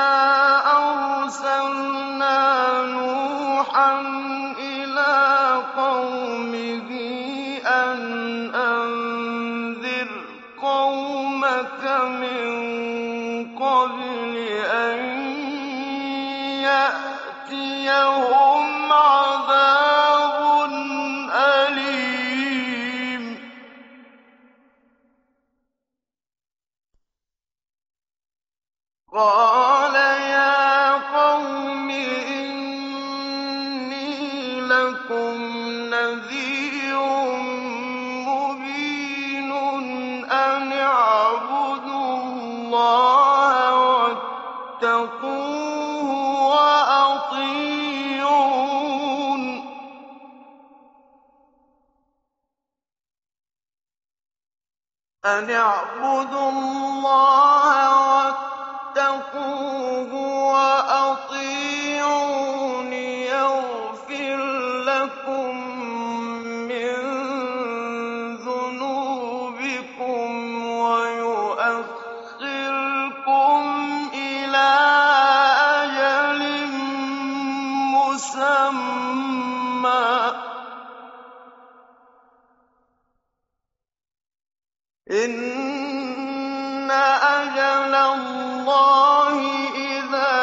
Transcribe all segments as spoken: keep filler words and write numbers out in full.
أَرْسَلْنَا نُوحًا إِلَىٰ قَوْمِهِ أَنْ أَنذِرْ قَوْمَكَ مِن قَبْلِ أَن يَأْتِيَهُمْ عَذَابٌ أَلِيمٌ قَالَ يَا قَوْمِ إِنِّي لَكُمْ نَذِيرٌ مُّبِينٌ أَنِ اعْبُدُوا اللَّهَ وَاتَّقُوهُ وَأَطِيعُونِ أَنِ اعْبُدُوا اللَّهَ وَاتَّقُوهُ وَأَطِيعُونِ يَغْفِرْ لَكُم مِّن ذُنُوبِكُمْ وَيُؤَخِّرْكُمْ إِلَىٰ أَجَلٍ مُّسَمًّى ۚ إِنَّ أَجَلَ اللَّهِ إِذَا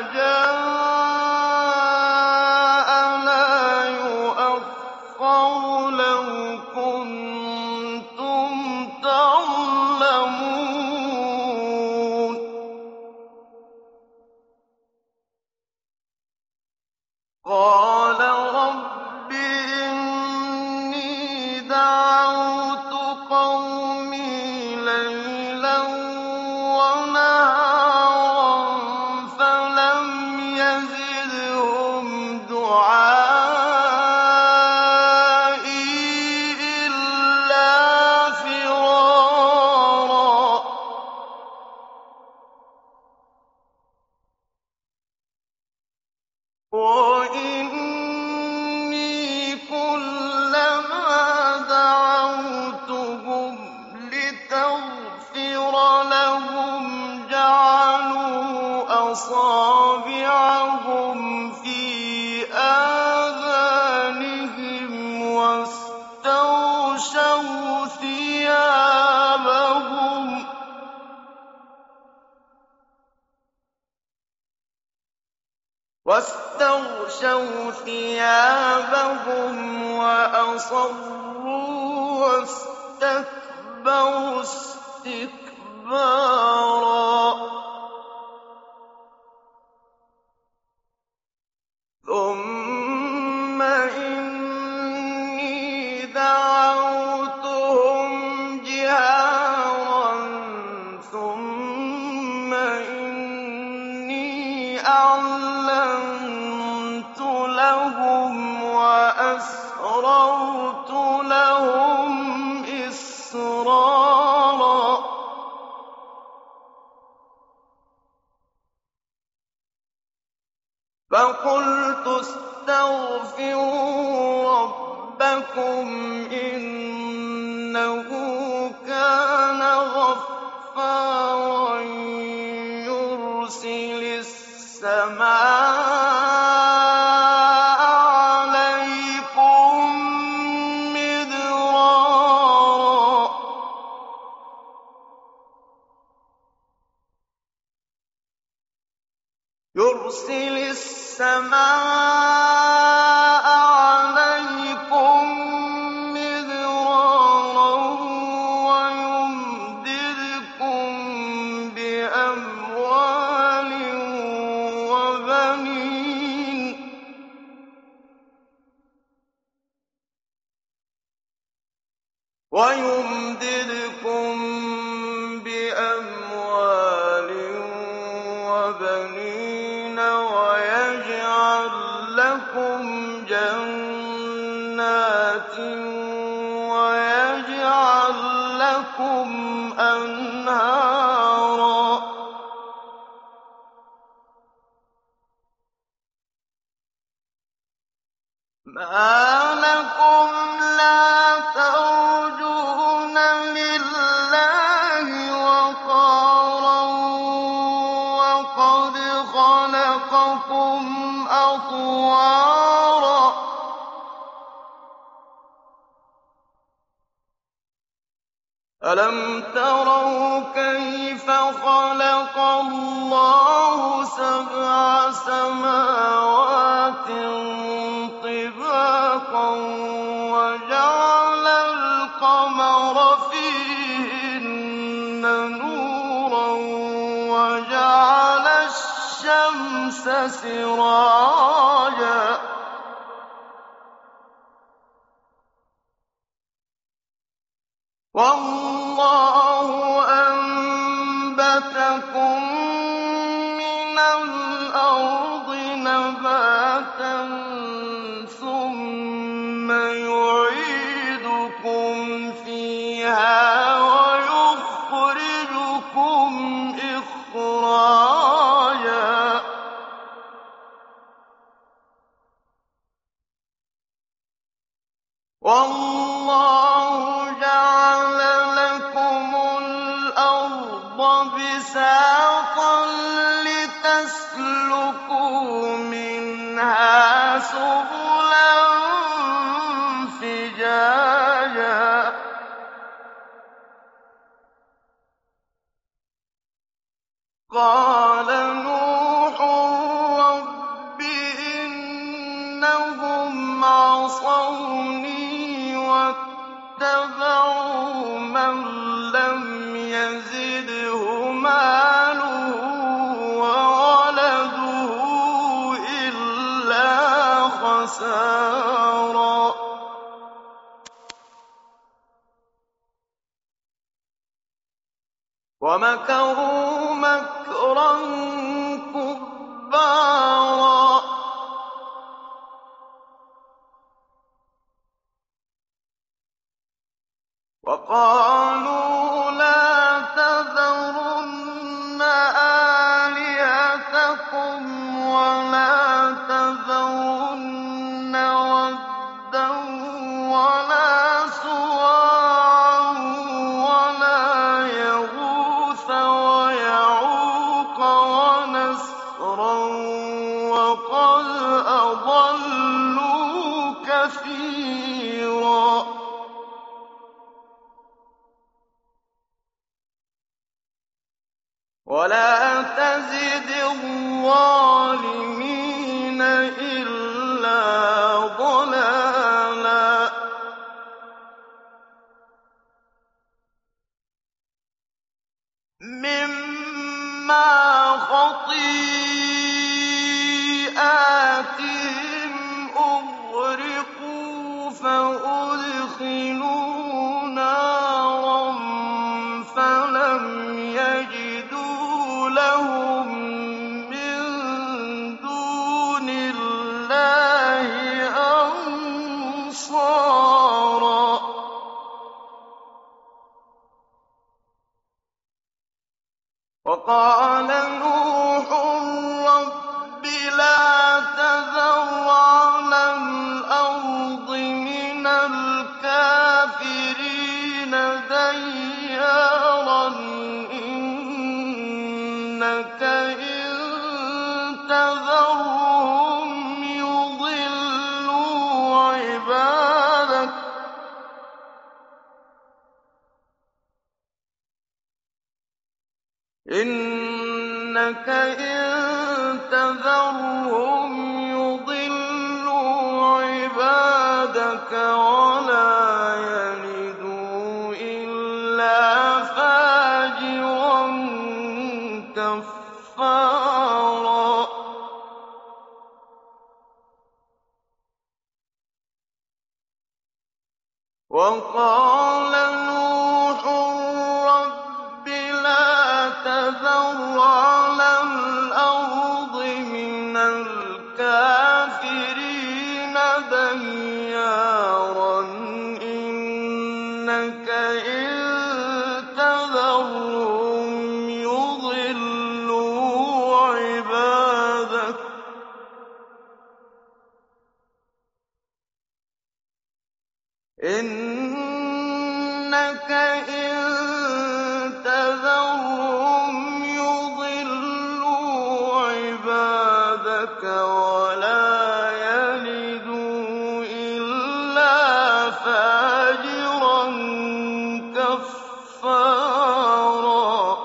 جَاءَ لَا يُؤَخَّرُ ۖ لَوْ كُنتُمْ تَعْلَمُونَ قَالَ رَبِّ إِنِّي دَعَوْتُ قَوْمِي لَيْلًا وَنَهَارًا فَلَمْ يَزِدْهُمْ دُعَائِي إِلَّا فِرَارًا وَإِنِّي كُلَّمَا دَعَوْتُهُمْ لِتَغْفِرَ لَهُمْ جَعَلُوا أَصَابِعَهُمْ فِي آذَانِهِمْ وَاسْتَغْشَوْا ثِيَابَهُمْ وَاسْتَغْشَوْا ثِيَابَهُمْ وَأَصَرُّوا وَاسْتَكْبَرُوا اسْتِكْبَارًا ثُمَّ إِنِّي دَعَوْتُهُمْ جِهَارًا ثُمَّ إِنِّي أَعْلَنتُ لَهُمْ وَأَسْرَرْتُ لَهُمْ إِسْرَارًا فَقُلْتُ اسْتَغْفِرُوا رَبَّكُمْ إِنَّهُ كَانَ غَفَّارًا يُرْسِلِ السَّمَاءَ عَلَيْكُم مِّدْرَارًا يُرْسِلِ السَّمَاءَ عَلَيْكُم مِّدْرَارًا وَيُمْدِدْكُم بِأَمْوَالٍ وَبَنِينَ وَيُمْدِدْكُم بِأَمْوَالٍ وَبَنِينَ وَيَجْعَل لَّكُمْ جَنَّاتٍ وَيَجْعَل لَّكُمْ أَنْهَارًا مَا لَكُمْ لَا تَرْجُونَ لِلَّهِ وَقَارًا وَقَدْ خَلَقَكُمْ أَطْوَارًا أَلَمْ تَرَوْا كَيْفَ خَلَقَ اللَّهُ سَبْعَ سَمَاوَاتٍ طِبَاقًا وَجَعَلَ الْقَمَرَ فِيهِنَّ نُورًا وَجَعَلَ الشَّمْسَ سِرَاجًا وَاللَّهُ أَنبَتَكُم مِّنَ الْأَرْضِ نَبَاتًا ثُمَّ يُعِيدُكُمْ فِيهَا وَيُخْرِجُكُمْ إِخْرَاجًا وَاللَّهُ جَعَلَ لَكُمُ الْأَرْضَ بِسَاطًا لِّتَسْلُكُوا مِنْهَا سُبُلًا فِجَاجًا قَالَ نُوحٌ رَّبِّ إِنَّهُمْ عَصَوْنِي وَاتَّبَعُوا مَن لَّمْ يَزِدْهُ مَالُهُ وَوَلَدُهُ إِلَّا خَسَارًا وَمَكَرُوا مَكْرًا كُبَّارًا وَقَالُوا لَا تَذَرُنَّ آلِهَتَكُمْ وَلَا تَذَرُنَّ وَدًّا وَلَا سُوَاعًا وَلَا يَغُوثَ وَيَعُوقَ وَنَسْرًا وَقَدْ أَضَلُّوا كَثِيرًا وَلَا تَزِدِ الظَّالِمِينَ إِلَّا ضَلَالًا مِّمَّا خَطِيئَاتِهِمْ أُغْرِقُوا فَأُدْخِلُوا نَارًا فَلَمْ يَجِدُوا لَهُم مِّن دُونِ اللَّهِ أَنصَارًا وَقَالَ نُوحٌ رَّبِّ لَا تَذَرْ عَلَى الْأَرْضِ مِنَ الْكَافِرِينَ دَيَّارًا إِنَّكَ إِن تَذَرْهُمْ يُضِلُّوا عِبَادَكَ إِنَّكَ إِن تَذَرْهُمْ يُضِلُّوا عِبَادَكَ وَلَا يَلِدُوا إِلَّا فَاجِرًا كَفَّارًا وَقَالَ نُوحٌ رَّبِّ لَا تَذَرْ عَلَى الْأَرْضِ مِنَ الْكَافِرِينَ دَيَّارًا إِنَّكَ إِن تَذَرْهُمْ يُضِلُّوا عِبَادَكَ إِنَّكَ إِن تَذَرْهُمْ يُضِلُّوا رَبَّكَ وَلَا يَلِدُوا إِلَّا فَاجِرًا كَفَّارًا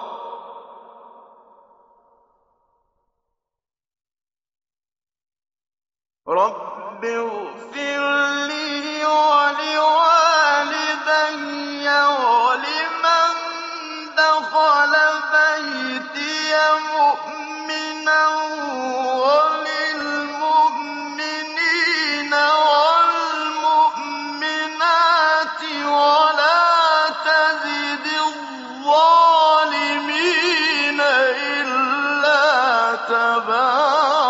رَبِّ اغْفِرْ لِي وَلِوَالِدَيَّ وَلِمَن دَخَلَ بَيْتِيَ مُؤْمِنًا وَلِلْمُؤْمِنِينَ وَالْمُؤْمِنَاتِ وَلَا تَزِدِ الظَّالِمِينَ إِلَّا تَبَارًا